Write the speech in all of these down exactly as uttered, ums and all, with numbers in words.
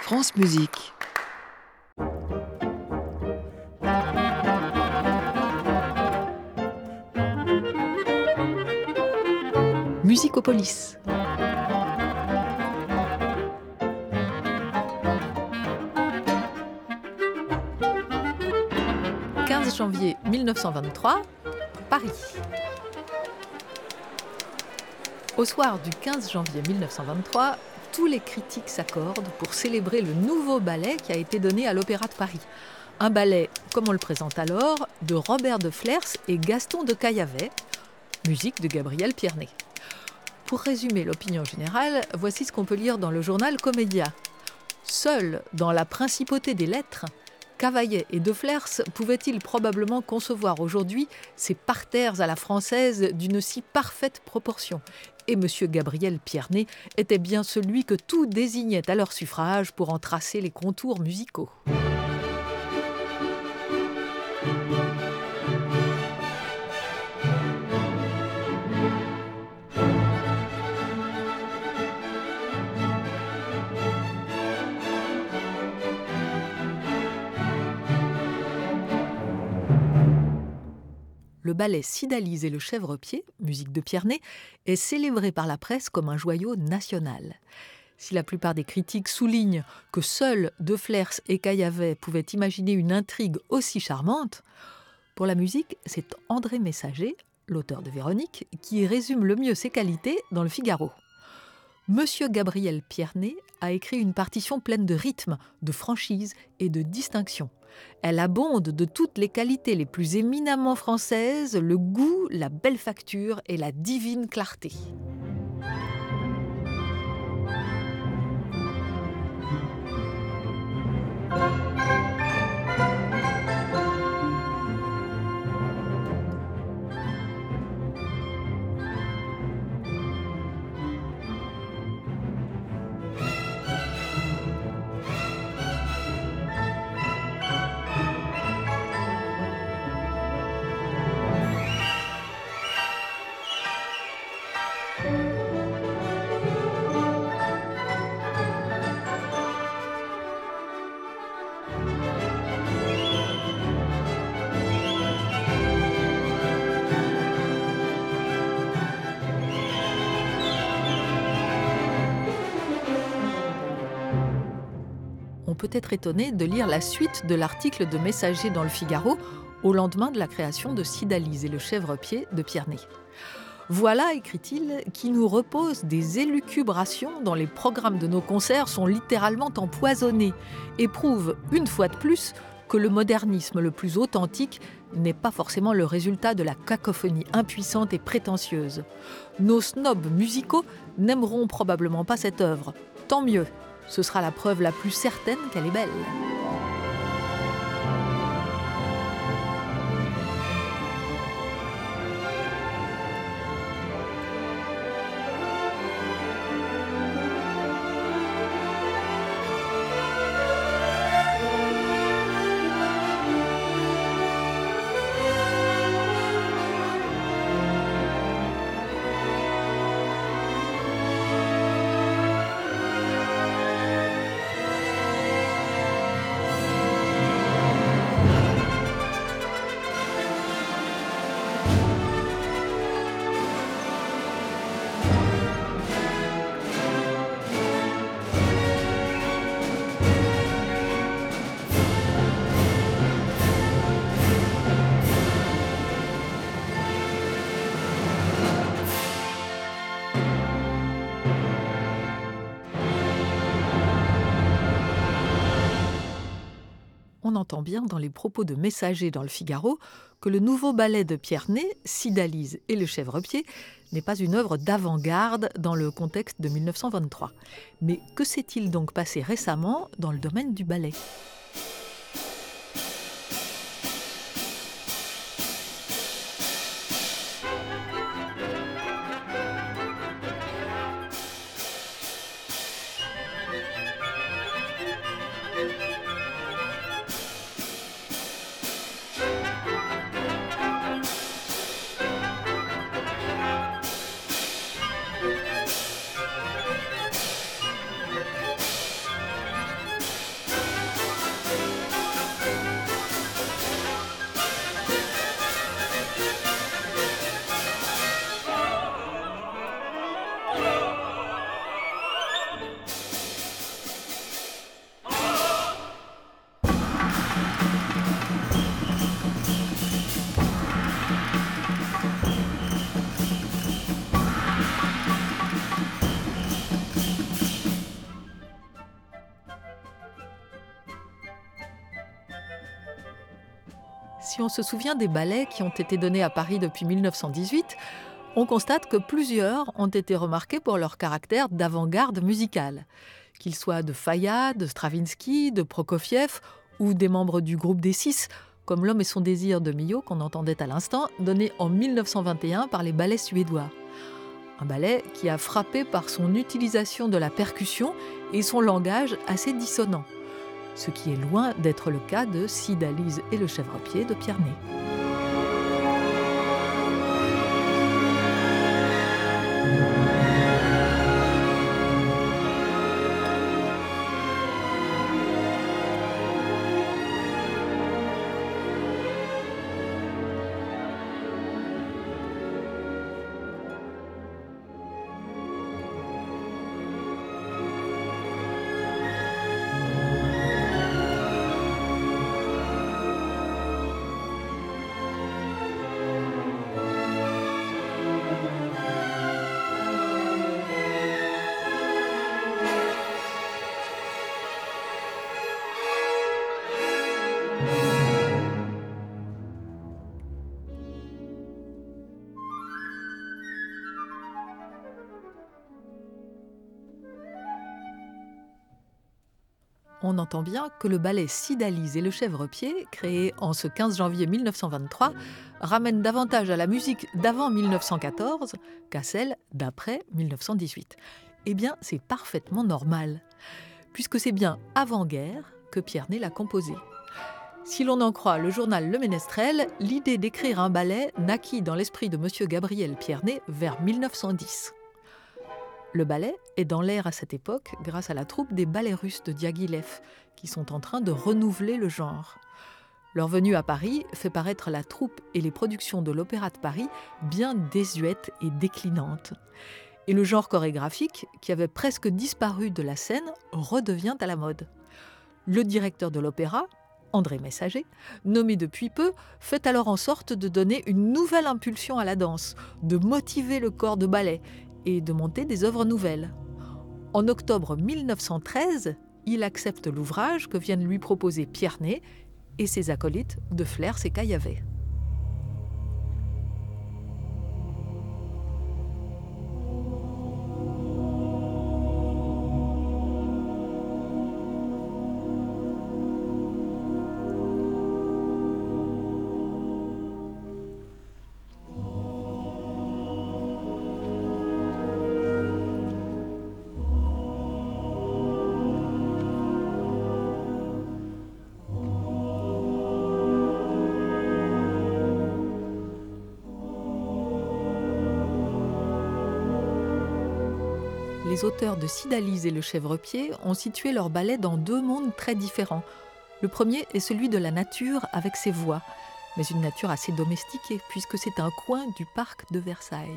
France Musique. Musicopolis. quinze janvier mille neuf cent vingt-trois, Paris. Au soir du quinze janvier mille neuf cent vingt-trois, tous les critiques s'accordent pour célébrer le nouveau ballet qui a été donné à l'Opéra de Paris. Un ballet, comme on le présente alors, de Robert de Flers et Gaston de Caillavet, musique de Gabriel Pierné. Pour résumer l'opinion générale, voici ce qu'on peut lire dans le journal Comédia. Seul dans la principauté des lettres, Cavaillet et de Flers pouvaient-ils probablement concevoir aujourd'hui ces parterres à la française d'une si parfaite proportion. Et M. Gabriel Pierné était bien celui que tout désignait à leur suffrage pour en tracer les contours musicaux. Le ballet Cydalise et le Chèvrepied, musique de Pierné, est célébré par la presse comme un joyau national. Si la plupart des critiques soulignent que seuls de Flers et Caillavet pouvaient imaginer une intrigue aussi charmante, pour la musique, c'est André Messager, l'auteur de Véronique, qui résume le mieux ses qualités dans le Figaro. Monsieur Gabriel Pierné a écrit une partition pleine de rythme, de franchise et de distinction. Elle abonde de toutes les qualités les plus éminemment françaises, le goût, la belle facture et la divine clarté. On peut être étonné de lire la suite de l'article de Messager dans le Figaro au lendemain de la création de Cydalise et le Chèvrepied de Pierné. Voilà, écrit-il, qui nous repose des élucubrations dont les programmes de nos concerts sont littéralement empoisonnés et prouvent, une fois de plus, que le modernisme le plus authentique n'est pas forcément le résultat de la cacophonie impuissante et prétentieuse. Nos snobs musicaux n'aimeront probablement pas cette œuvre. Tant mieux. Ce sera la preuve la plus certaine qu'elle est belle. On entend bien dans les propos de Messager dans le Figaro que le nouveau ballet de Pierné, Cydalise et le Chèvrepied, n'est pas une œuvre d'avant-garde dans le contexte de mille neuf cent vingt-trois. Mais que s'est-il donc passé récemment dans le domaine du ballet ? Si on se souvient des ballets qui ont été donnés à Paris depuis mille neuf cent dix-huit, on constate que plusieurs ont été remarqués pour leur caractère d'avant-garde musicale. Qu'ils soient de Fayard, de Stravinsky, de Prokofiev ou des membres du groupe des Six, comme L'Homme et son désir de Milhaud qu'on entendait à l'instant, donné en mille neuf cent vingt et un par les ballets suédois. Un ballet qui a frappé par son utilisation de la percussion et son langage assez dissonant. Ce qui est loin d'être le cas de Cydalise et le chèvrepied de Pierre Ney. On entend bien que le ballet Cydalise et le chèvrepied, créé en ce quinze janvier mille neuf cent vingt-trois, ramène davantage à la musique d'avant mille neuf cent quatorze qu'à celle d'après mille neuf cent dix-huit. Eh bien, c'est parfaitement normal, puisque c'est bien avant-guerre que Pierre Ney l'a composé. Si l'on en croit le journal Le Ménestrel, l'idée d'écrire un ballet naquit dans l'esprit de M. Gabriel Pierre Ney vers mille neuf cent dix. Le ballet est dans l'air à cette époque grâce à la troupe des ballets russes de Diaghilev, qui sont en train de renouveler le genre. Leur venue à Paris fait paraître la troupe et les productions de l'Opéra de Paris bien désuètes et déclinantes. Et le genre chorégraphique, qui avait presque disparu de la scène, redevient à la mode. Le directeur de l'opéra, André Messager, nommé depuis peu, fait alors en sorte de donner une nouvelle impulsion à la danse, de motiver le corps de ballet et de monter des œuvres nouvelles. En octobre mille neuf cent treize, il accepte l'ouvrage que viennent lui proposer Pierre Ney et ses acolytes de Flers et Caillavet. Les auteurs de Cydalise et le chèvrepied ont situé leur ballet dans deux mondes très différents. Le premier est celui de la nature avec ses voix, mais une nature assez domestiquée puisque c'est un coin du parc de Versailles.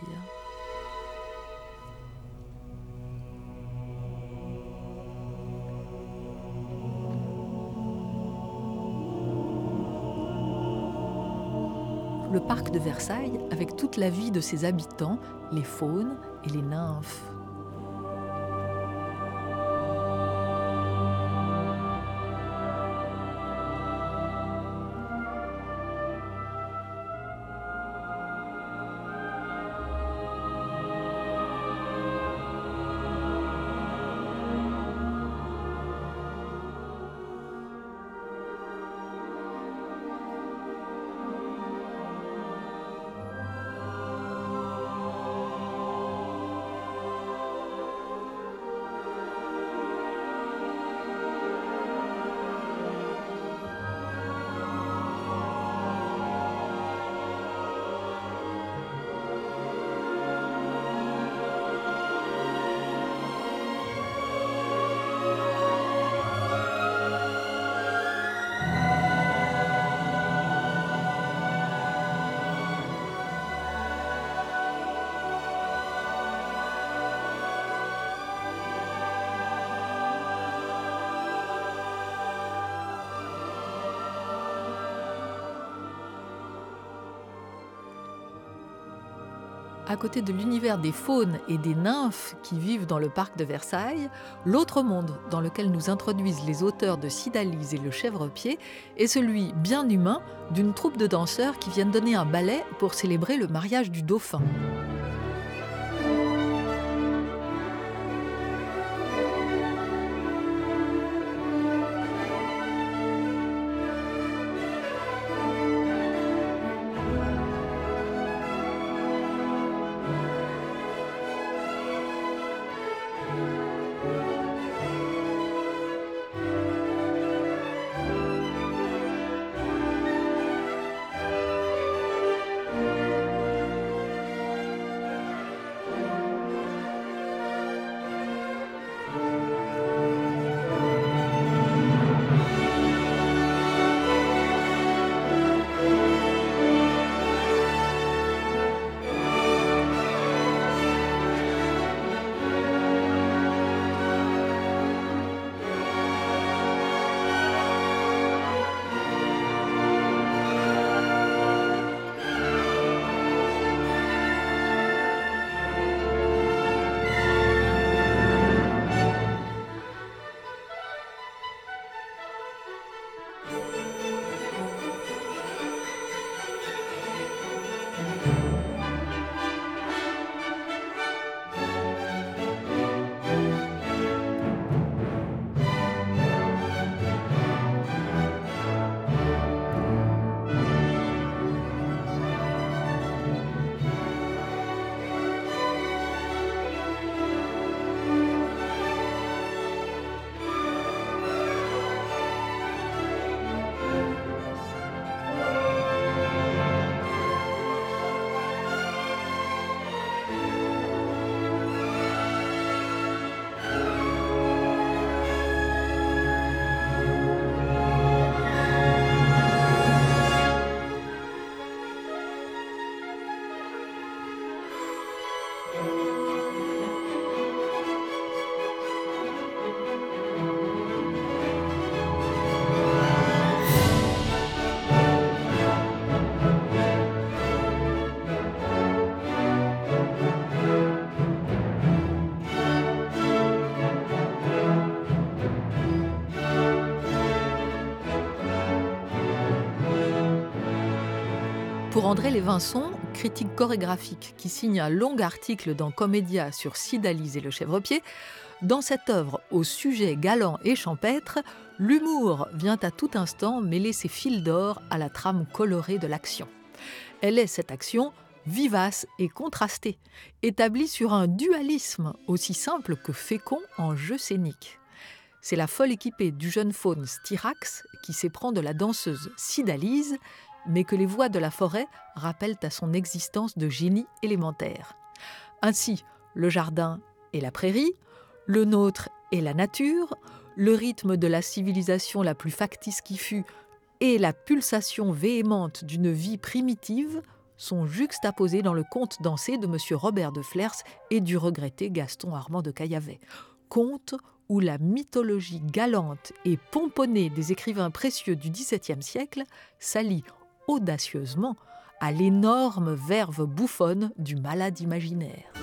Le parc de Versailles avec toute la vie de ses habitants, les faunes et les nymphes. À côté de l'univers des faunes et des nymphes qui vivent dans le parc de Versailles, l'autre monde dans lequel nous introduisent les auteurs de Cydalise et le Chèvrepied est celui bien humain d'une troupe de danseurs qui viennent donner un ballet pour célébrer le mariage du dauphin. Pour André Lévinson, critique chorégraphique qui signe un long article dans Commedia sur Cydalise et le Chèvrepied, dans cette œuvre au sujet galant et champêtre, l'humour vient à tout instant mêler ses fils d'or à la trame colorée de l'action. Elle est, cette action, vivace et contrastée, établie sur un dualisme aussi simple que fécond en jeu scénique. C'est la folle équipée du jeune faune Styrax qui s'éprend de la danseuse Cydalise, mais que les voix de la forêt rappellent à son existence de génie élémentaire. Ainsi, le jardin et la prairie, le nôtre et la nature, le rythme de la civilisation la plus factice qui fut et la pulsation véhémente d'une vie primitive sont juxtaposés dans le conte dansé de M. Robert de Flers et du regretté Gaston Armand de Caillavet. Conte où la mythologie galante et pomponnée des écrivains précieux du dix-septième siècle s'allie audacieusement à l'énorme verve bouffonne du malade imaginaire.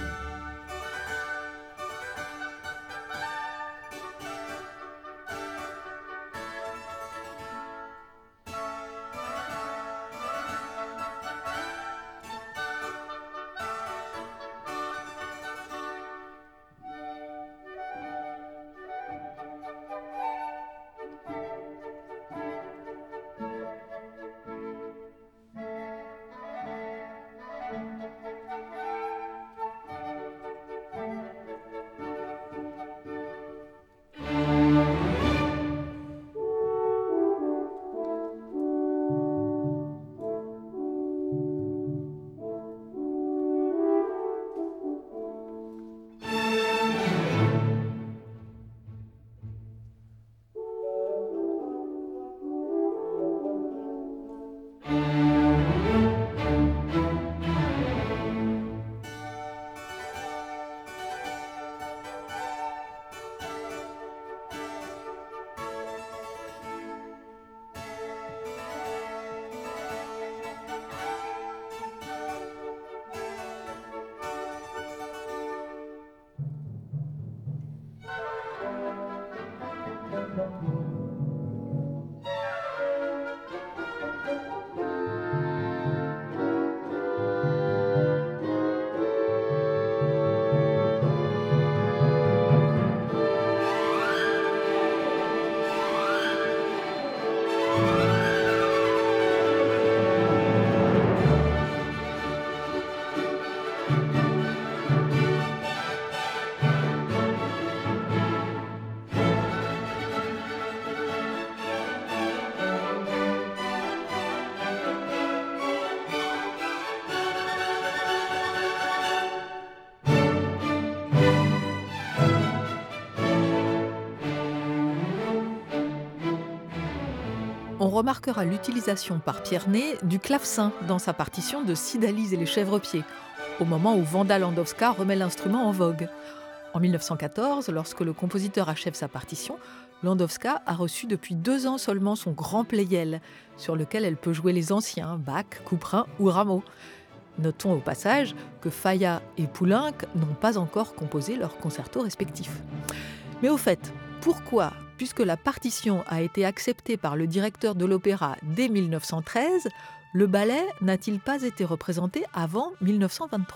On remarquera l'utilisation par Pierne du clavecin dans sa partition de Cydalise et les chèvres-pieds, au moment où Wanda Landowska remet l'instrument en vogue. En mille neuf cent quatorze, lorsque le compositeur achève sa partition, Landowska a reçu depuis deux ans seulement son grand Pleyel, sur lequel elle peut jouer les anciens, Bach, Couperin ou Rameau. Notons au passage que Falla et Poulenc n'ont pas encore composé leurs concertos respectifs. Mais au fait, pourquoi, puisque la partition a été acceptée par le directeur de l'opéra dès mille neuf cent treize, le ballet n'a-t-il pas été représenté avant mille neuf cent vingt-trois ?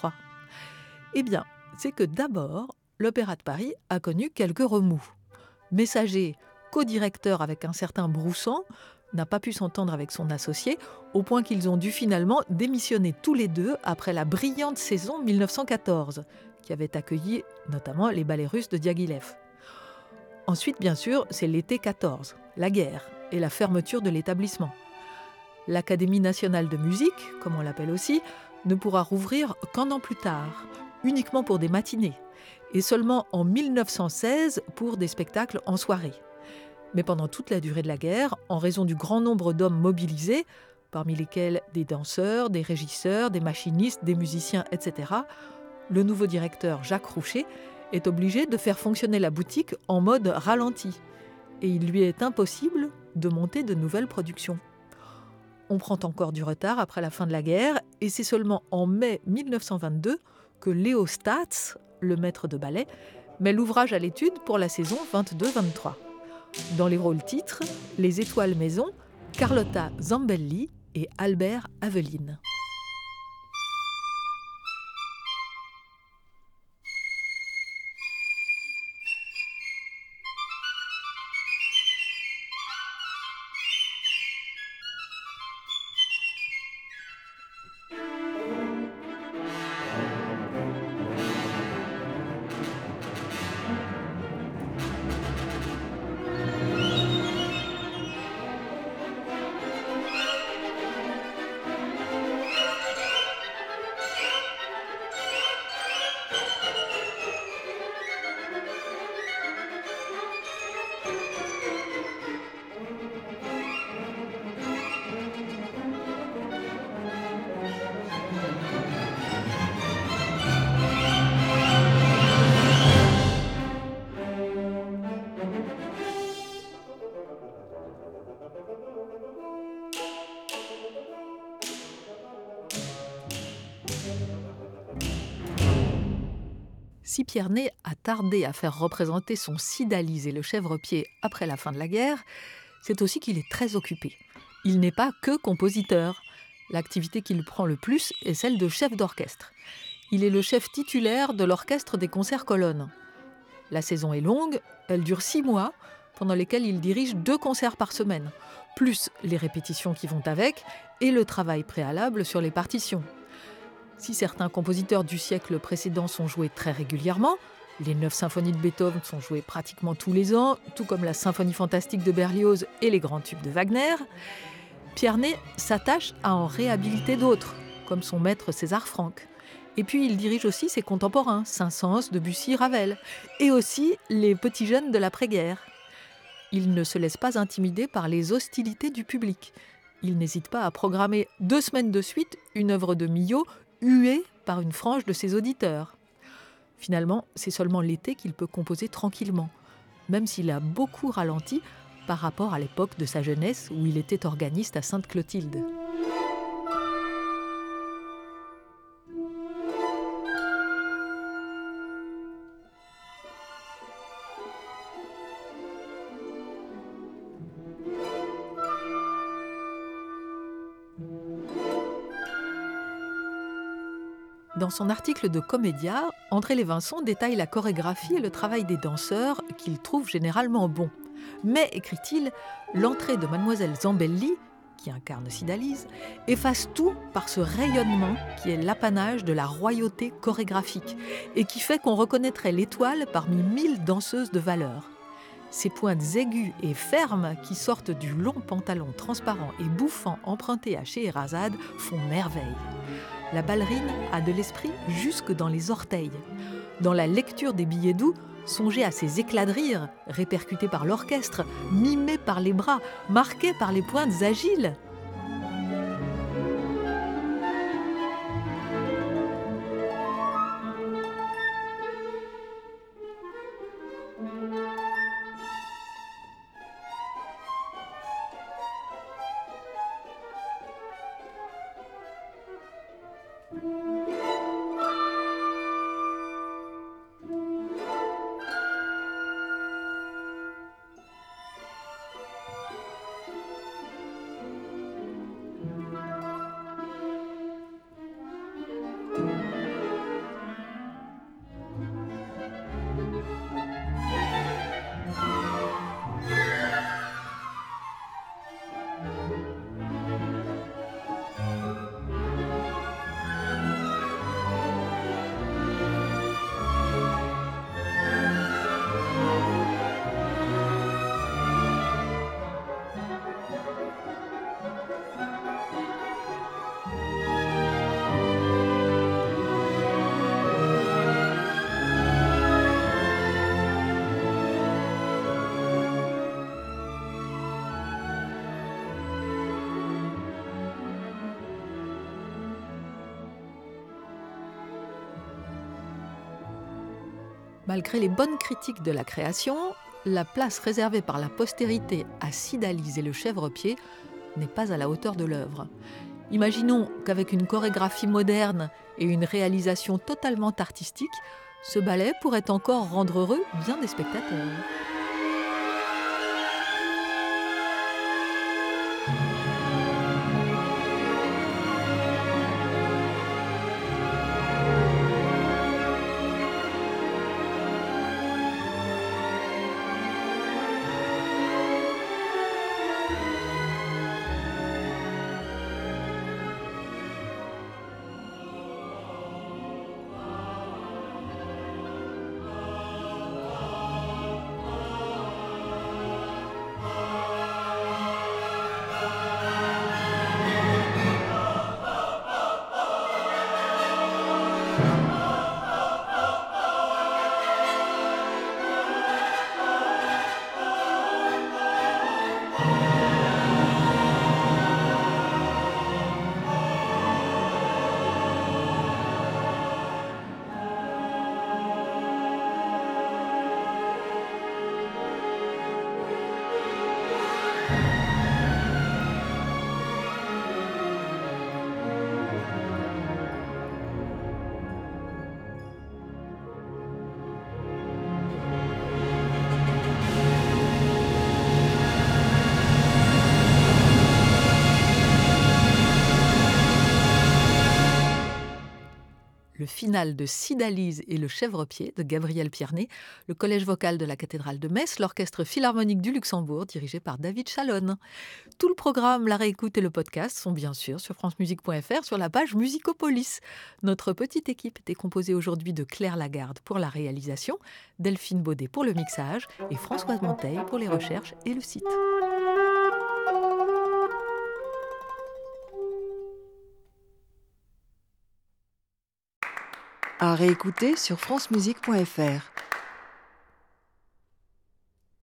Eh bien, c'est que d'abord, l'Opéra de Paris a connu quelques remous. Messager, co-directeur avec un certain Broussan, n'a pas pu s'entendre avec son associé, au point qu'ils ont dû finalement démissionner tous les deux après la brillante saison mille neuf cent quatorze, qui avait accueilli notamment les ballets russes de Diaghilev. Ensuite, bien sûr, c'est l'été quatorze, la guerre et la fermeture de l'établissement. L'Académie nationale de musique, comme on l'appelle aussi, ne pourra rouvrir qu'un an plus tard, uniquement pour des matinées, et seulement en mille neuf cent seize pour des spectacles en soirée. Mais pendant toute la durée de la guerre, en raison du grand nombre d'hommes mobilisés, parmi lesquels des danseurs, des régisseurs, des machinistes, des musiciens, et cetera, le nouveau directeur Jacques Roucher est obligé de faire fonctionner la boutique en mode ralenti. Et il lui est impossible de monter de nouvelles productions. On prend encore du retard après la fin de la guerre et c'est seulement en mai mille neuf cent vingt-deux que Léo Staats, le maître de ballet, met l'ouvrage à l'étude pour la saison vingt-deux vingt-trois. Dans les rôles titres, les étoiles maison, Carlotta Zambelli et Albert Aveline. Si Pierne a tardé à faire représenter son Cydalise et le chèvre-pied après la fin de la guerre, c'est aussi qu'il est très occupé. Il n'est pas que compositeur. L'activité qu'il prend le plus est celle de chef d'orchestre. Il est le chef titulaire de l'orchestre des concerts colonnes. La saison est longue, elle dure six mois, pendant lesquels il dirige deux concerts par semaine, plus les répétitions qui vont avec et le travail préalable sur les partitions. Si certains compositeurs du siècle précédent sont joués très régulièrement, les neuf symphonies de Beethoven sont jouées pratiquement tous les ans, tout comme la symphonie fantastique de Berlioz et les grands tubes de Wagner, Pierne s'attache à en réhabiliter d'autres, comme son maître César Franck. Et puis il dirige aussi ses contemporains, Saint-Saëns, Debussy, Ravel, et aussi les petits jeunes de l'après-guerre. Il ne se laisse pas intimider par les hostilités du public. Il n'hésite pas à programmer deux semaines de suite une œuvre de Milhaud huée par une frange de ses auditeurs. Finalement, c'est seulement l'été qu'il peut composer tranquillement, même s'il a beaucoup ralenti par rapport à l'époque de sa jeunesse où il était organiste à Sainte-Clotilde. Dans son article de Comédia, André Lévinson détaille la chorégraphie et le travail des danseurs qu'il trouve généralement bons. Mais, écrit-il, l'entrée de Mademoiselle Zambelli, qui incarne Cydalise, efface tout par ce rayonnement qui est l'apanage de la royauté chorégraphique et qui fait qu'on reconnaîtrait l'étoile parmi mille danseuses de valeur. Ces pointes aiguës et fermes qui sortent du long pantalon transparent et bouffant emprunté à Scheherazade font merveille. La ballerine a de l'esprit jusque dans les orteils. Dans la lecture des billets doux, songez à ces éclats de rire, répercutés par l'orchestre, mimés par les bras, marqués par les pointes agiles. Malgré les bonnes critiques de la création, la place réservée par la postérité à Cydalise et le Chèvrepied n'est pas à la hauteur de l'œuvre. Imaginons qu'avec une chorégraphie moderne et une réalisation totalement artistique, ce ballet pourrait encore rendre heureux bien des spectateurs. Le final de Cydalise et le Chèvrepied de Gabriel Pierné, le collège vocal de la cathédrale de Metz, l'orchestre philharmonique du Luxembourg dirigé par David Chalonne. Tout le programme, la réécoute et le podcast sont bien sûr sur francemusique point f r sur la page Musicopolis. Notre petite équipe était composée aujourd'hui de Claire Lagarde pour la réalisation, Delphine Baudet pour le mixage et Françoise Monteil pour les recherches et le site. À réécouter sur francemusique point f r.